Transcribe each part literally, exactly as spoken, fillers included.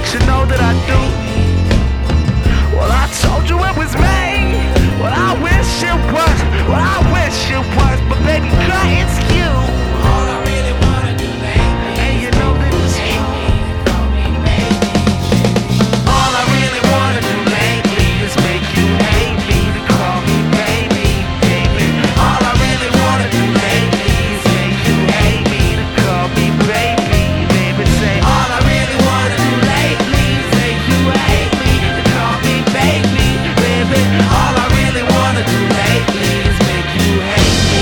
you know that I do. Well, I told you it was me. Well, I wish it was. Well, I wish it was. But baby girl, it's you. All I really wanna do lately And you know that it's you. call me baby. All I really wanna do lately is make you hate me to call me baby, baby. All I really wanna do lately is make you hate me to call me baby, baby. Say All I really wanna do lately is make you hate me to call me baby, baby. All I really wanna do lately is make you hate me.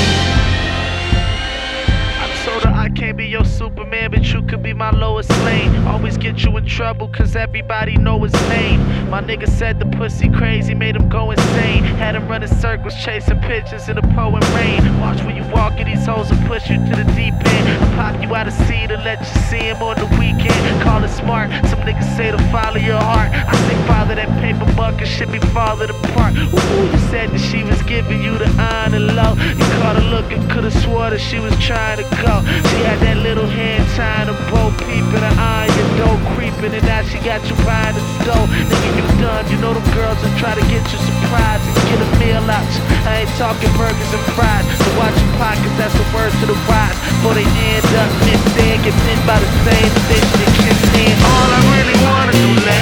I told her I can't be your Superman, but you could be my Lois Lane. Always get you in trouble, cause everybody know his name. My nigga said the pussy crazy, made him go insane. Had him running circles, chasing pigeons in the pouring rain. Watch where you walk in these hoes and push you to the deep end. I pop you out of seat and let you see him on the weekend. Call it smart, some niggas say to follow your heart. I say father that paper bucket should be farther apart. Ooh, you said that she was giving you the honor low. You caught her looking, could've swore that she was trying to go. She had that little hand tying a bow, peeping her eye, your dough creeping, and now she got you buying the stove. Nigga, you done, you know them girls that try to get you surprised and get a meal out you. I ain't talking burgers and fries, so watch your pockets, that's the word to the wise. Before they end up missing, get bit by the same fish that kissed in. All I really wanna do